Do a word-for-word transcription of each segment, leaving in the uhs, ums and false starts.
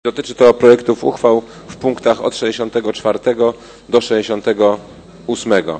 Dotyczy to projektów uchwał w punktach od sześćdziesiątego czwartego do sześćdziesiątego ósmego.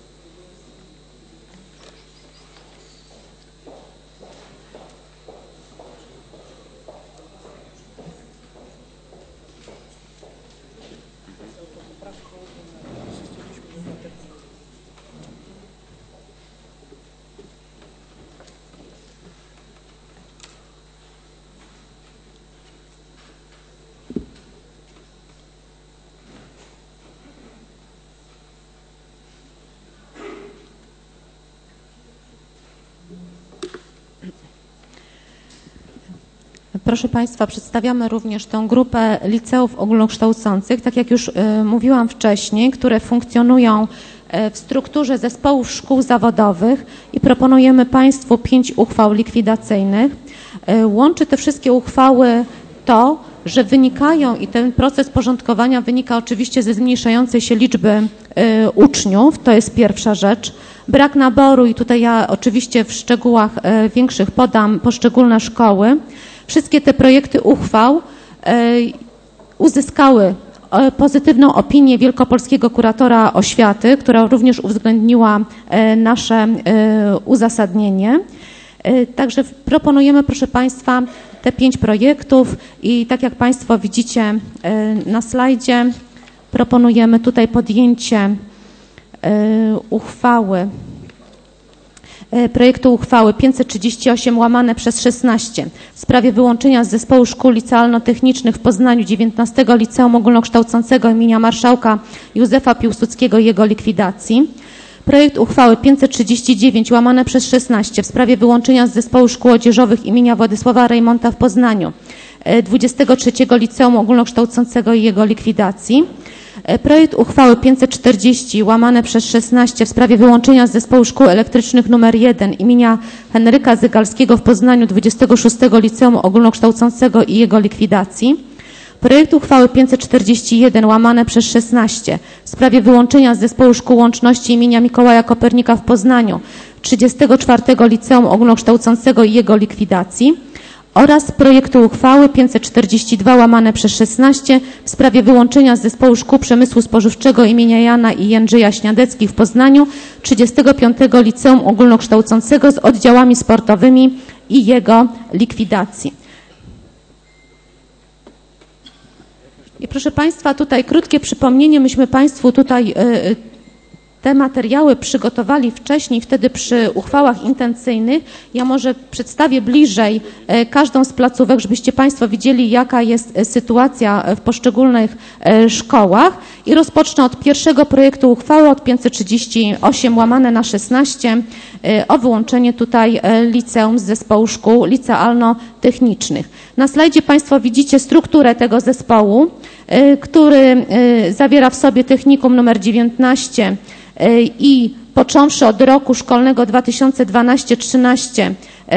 Proszę Państwa, przedstawiamy również tę grupę liceów ogólnokształcących, tak jak już y, mówiłam wcześniej, które funkcjonują y, w strukturze zespołów szkół zawodowych i proponujemy Państwu pięć uchwał likwidacyjnych. Y, łączy te wszystkie uchwały to, że wynikają i ten proces porządkowania wynika oczywiście ze zmniejszającej się liczby y, uczniów, to jest pierwsza rzecz. Brak naboru i tutaj ja oczywiście w szczegółach y, większych podam poszczególne szkoły. Wszystkie te projekty uchwał uzyskały pozytywną opinię Wielkopolskiego Kuratora Oświaty, która również uwzględniła nasze uzasadnienie. Także proponujemy, proszę Państwa, te pięć projektów i tak jak Państwo widzicie na slajdzie, proponujemy tutaj podjęcie uchwały. Projektu uchwały pięćset trzydzieści osiem łamane przez szesnaście w sprawie wyłączenia z zespołu szkół licealno-technicznych w Poznaniu dziewiętnastego Liceum Ogólnokształcącego imienia Marszałka Józefa Piłsudskiego i jego likwidacji. Projekt uchwały pięćset trzydzieści dziewięć łamane przez szesnaście w sprawie wyłączenia z zespołu szkół odzieżowych imienia Władysława Reymonta w Poznaniu dwudziestego trzeciego Liceum Ogólnokształcącego i jego likwidacji. Projekt uchwały pięćset czterdzieści łamane przez szesnaście w sprawie wyłączenia z zespołu szkół elektrycznych nr jeden imienia Henryka Zygalskiego w Poznaniu dwudziestego szóstego Liceum Ogólnokształcącego i jego likwidacji. Projekt uchwały pięćset czterdzieści jeden łamane przez szesnaście w sprawie wyłączenia z zespołu szkół łączności imienia Mikołaja Kopernika w Poznaniu trzydziestego czwartego Liceum Ogólnokształcącego i jego likwidacji. Oraz projektu uchwały pięćset czterdzieści dwa łamane przez szesnaście w sprawie wyłączenia z zespołu szkół przemysłu spożywczego imienia Jana i Jędrzeja Śniadeckich w Poznaniu trzydziestego piątego Liceum Ogólnokształcącego z oddziałami sportowymi i jego likwidacji. I proszę Państwa, tutaj krótkie przypomnienie, myśmy Państwu tutaj y, te materiały przygotowali wcześniej, wtedy przy uchwałach intencyjnych. Ja może przedstawię bliżej każdą z placówek, żebyście Państwo widzieli, jaka jest sytuacja w poszczególnych szkołach. I rozpocznę od pierwszego projektu uchwały, od pięćset trzydzieści osiem łamane na szesnaście o wyłączenie tutaj liceum z zespołu szkół licealno-technicznych. Na slajdzie Państwo widzicie strukturę tego zespołu, który zawiera w sobie technikum numer dziewiętnaście i począwszy od roku szkolnego dwa tysiące dwanaście trzynaście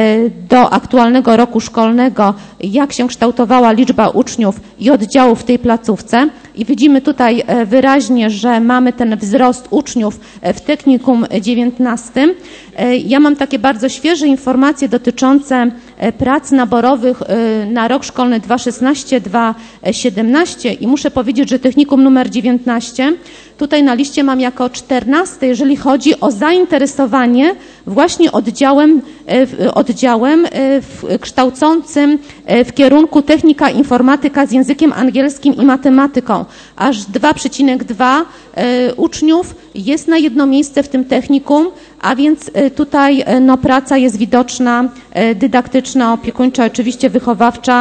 do aktualnego roku szkolnego, jak się kształtowała liczba uczniów i oddziałów w tej placówce. I widzimy tutaj wyraźnie, że mamy ten wzrost uczniów w technikum dziewiętnastym. Ja mam takie bardzo świeże informacje dotyczące prac naborowych na rok szkolny dwa tysiące szesnasty dwa tysiące siedemnasty i muszę powiedzieć, że technikum numer dziewiętnaście tutaj na liście mam jako czternaste, jeżeli chodzi o zainteresowanie właśnie oddziałem, oddziałem kształcącym w kierunku technika informatyka z językiem angielskim i matematyką. Aż dwa przecinek dwa uczniów jest na jedno miejsce w tym technikum, a więc tutaj no, praca jest widoczna, dydaktyczna, opiekuńcza, oczywiście wychowawcza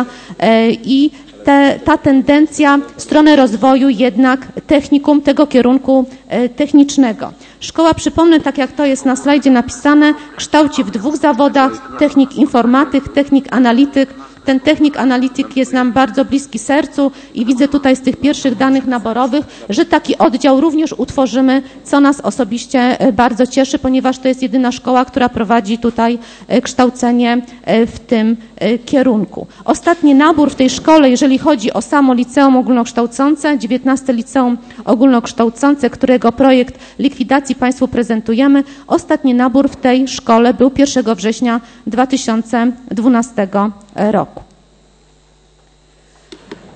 i te, ta tendencja w stronę rozwoju jednak technikum, tego kierunku technicznego. Szkoła, przypomnę, tak jak to jest na slajdzie napisane, kształci w dwóch zawodach, technik informatyk, technik analityk. Ten technik analityk jest nam bardzo bliski sercu i widzę tutaj z tych pierwszych danych naborowych, że taki oddział również utworzymy, co nas osobiście bardzo cieszy, ponieważ to jest jedyna szkoła, która prowadzi tutaj kształcenie w tym kierunku. Ostatni nabór w tej szkole, jeżeli chodzi o samo liceum ogólnokształcące, dziewiętnaste Liceum Ogólnokształcące, którego projekt likwidacji Państwu prezentujemy, ostatni nabór w tej szkole był pierwszego września dwa tysiące dwunastego roku.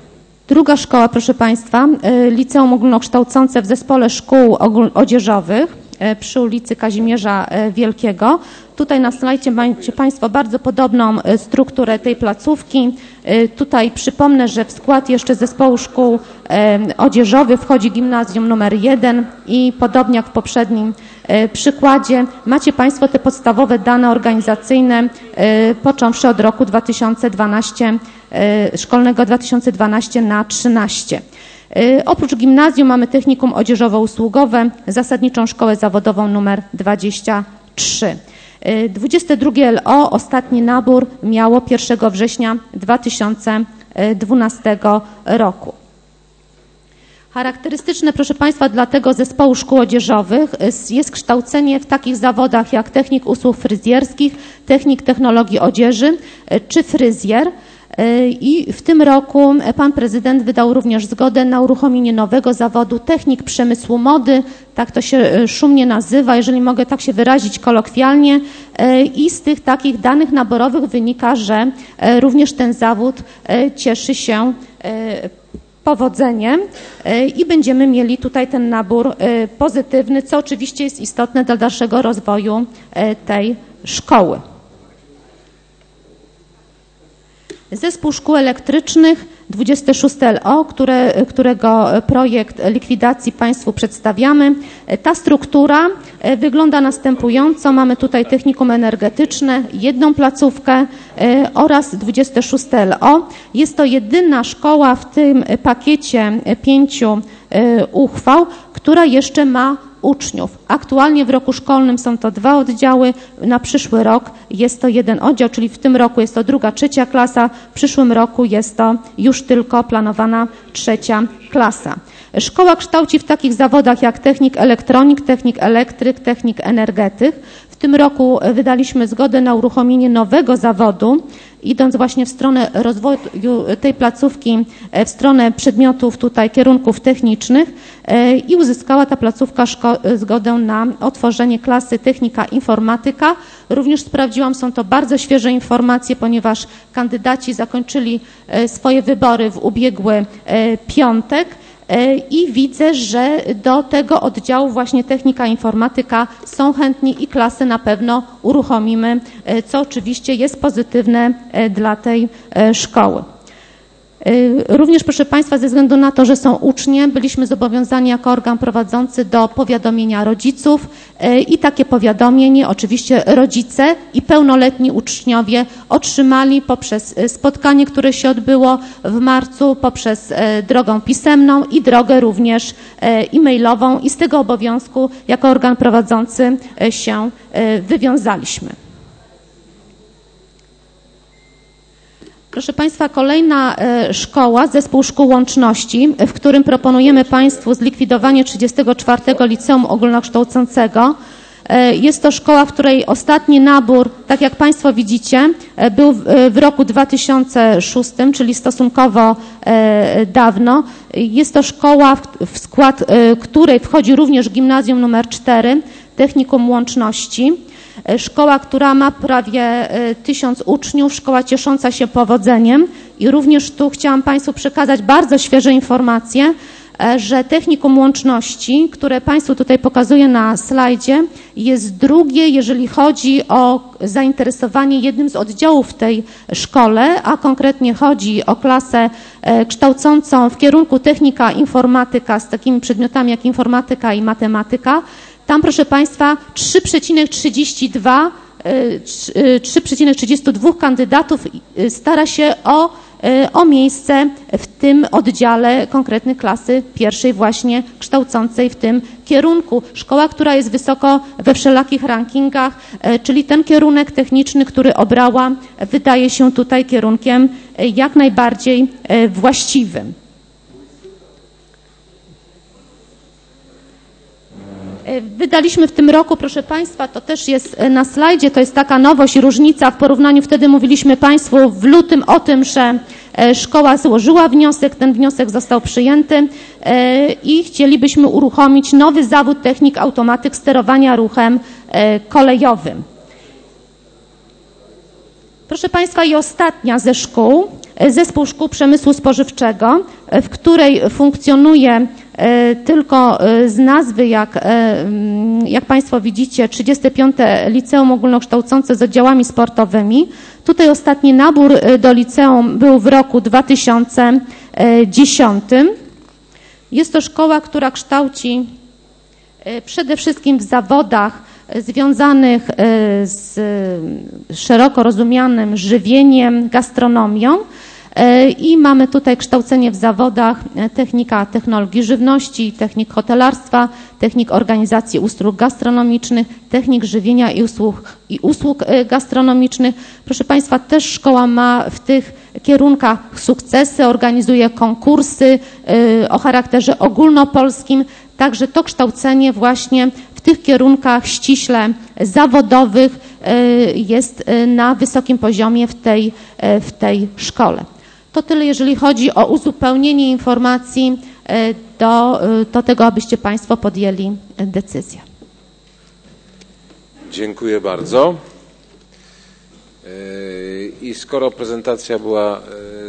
Druga szkoła, proszę Państwa, Liceum Ogólnokształcące w Zespole Szkół Odzieżowych przy ulicy Kazimierza Wielkiego. Tutaj na slajdzie macie Państwo bardzo podobną strukturę tej placówki. Tutaj przypomnę, że w skład jeszcze Zespołu Szkół Odzieżowych wchodzi gimnazjum numer jeden i podobnie jak w poprzednim przykładzie macie Państwo te podstawowe dane organizacyjne począwszy od roku dwa tysiące dwunastego, szkolnego dwa tysiące dwunastego na trzynaście. Oprócz gimnazjum mamy technikum odzieżowo-usługowe, zasadniczą szkołę zawodową numer dwadzieścia trzy. dwudzieste drugie L O, ostatni nabór miało pierwszego września dwa tysiące dwunastego roku. Charakterystyczne, proszę Państwa, dla tego zespołu szkół odzieżowych jest kształcenie w takich zawodach jak technik usług fryzjerskich, technik technologii odzieży czy fryzjer. I w tym roku Pan Prezydent wydał również zgodę na uruchomienie nowego zawodu technik przemysłu mody, tak to się szumnie nazywa, jeżeli mogę tak się wyrazić kolokwialnie. I z tych takich danych naborowych wynika, że również ten zawód cieszy się powodzeniem i będziemy mieli tutaj ten nabór pozytywny, co oczywiście jest istotne dla dalszego rozwoju tej szkoły. Zespół Szkół Elektrycznych, dwudzieste szóste L O, które, którego projekt likwidacji Państwu przedstawiamy. Ta struktura wygląda następująco. Mamy tutaj technikum energetyczne, jedną placówkę oraz dwudzieste szóste L O. Jest to jedyna szkoła w tym pakiecie pięciu uchwał, która jeszcze ma uczniów. Aktualnie w roku szkolnym są to dwa oddziały, na przyszły rok jest to jeden oddział, czyli w tym roku jest to druga, trzecia klasa, w przyszłym roku jest to już tylko planowana trzecia klasa. Szkoła kształci w takich zawodach jak technik elektronik, technik elektryk, technik energetyk. W tym roku wydaliśmy zgodę na uruchomienie nowego zawodu, idąc właśnie w stronę rozwoju tej placówki, w stronę przedmiotów tutaj kierunków technicznych i uzyskała ta placówka zgodę na otworzenie klasy technika informatyka. Również sprawdziłam, są to bardzo świeże informacje, ponieważ kandydaci zakończyli swoje wybory w ubiegły piątek. I widzę, że do tego oddziału właśnie technika informatyka są chętni i klasy na pewno uruchomimy, co oczywiście jest pozytywne dla tej szkoły. Również, proszę Państwa, ze względu na to, że są ucznie, byliśmy zobowiązani jako organ prowadzący do powiadomienia rodziców i takie powiadomienie oczywiście rodzice i pełnoletni uczniowie otrzymali poprzez spotkanie, które się odbyło w marcu, poprzez drogą pisemną i drogę również e-mailową i z tego obowiązku jako organ prowadzący się wywiązaliśmy. Proszę Państwa, kolejna szkoła, Zespół Szkół Łączności, w którym proponujemy Państwu zlikwidowanie trzydziestego czwartego Liceum Ogólnokształcącego. Jest to szkoła, w której ostatni nabór, tak jak Państwo widzicie, był w roku dwa tysiące szóstym, czyli stosunkowo dawno. Jest to szkoła, w skład której wchodzi również gimnazjum numer cztery, Technikum Łączności. Szkoła, która ma prawie tysiąc uczniów, szkoła ciesząca się powodzeniem i również tu chciałam Państwu przekazać bardzo świeże informacje, że Technikum Łączności, które Państwu tutaj pokazuję na slajdzie, jest drugie, jeżeli chodzi o zainteresowanie jednym z oddziałów w tej szkole, a konkretnie chodzi o klasę kształcącą w kierunku technika informatyka z takimi przedmiotami jak informatyka i matematyka. Tam, proszę Państwa, trzy przecinek trzydzieści dwa kandydatów stara się o, o miejsce w tym oddziale konkretnej klasy pierwszej właśnie kształcącej w tym kierunku. Szkoła, która jest wysoko we wszelakich rankingach, czyli ten kierunek techniczny, który obrała, wydaje się tutaj kierunkiem jak najbardziej właściwym. Wydaliśmy w tym roku, proszę Państwa, to też jest na slajdzie, to jest taka nowość i różnica w porównaniu, wtedy mówiliśmy Państwu w lutym o tym, że szkoła złożyła wniosek, ten wniosek został przyjęty i chcielibyśmy uruchomić nowy zawód technik automatyk sterowania ruchem kolejowym. Proszę Państwa, i ostatnia ze szkół, Zespół Szkół Przemysłu Spożywczego, w której funkcjonuje tylko z nazwy, jak, jak Państwo widzicie, trzydzieste piąte Liceum Ogólnokształcące z oddziałami sportowymi. Tutaj ostatni nabór do liceum był w roku dwa tysiące dziesiątym. Jest to szkoła, która kształci przede wszystkim w zawodach związanych z szeroko rozumianym żywieniem, gastronomią i mamy tutaj kształcenie w zawodach technika technologii żywności, technik hotelarstwa, technik organizacji usług gastronomicznych, technik żywienia i usług, i usług gastronomicznych. Proszę Państwa, też szkoła ma w tych kierunkach sukcesy, organizuje konkursy o charakterze ogólnopolskim, także to kształcenie właśnie w tych kierunkach ściśle zawodowych jest na wysokim poziomie w tej, w tej szkole. To tyle, jeżeli chodzi o uzupełnienie informacji do, do tego, abyście Państwo podjęli decyzję. Dziękuję bardzo. I skoro prezentacja była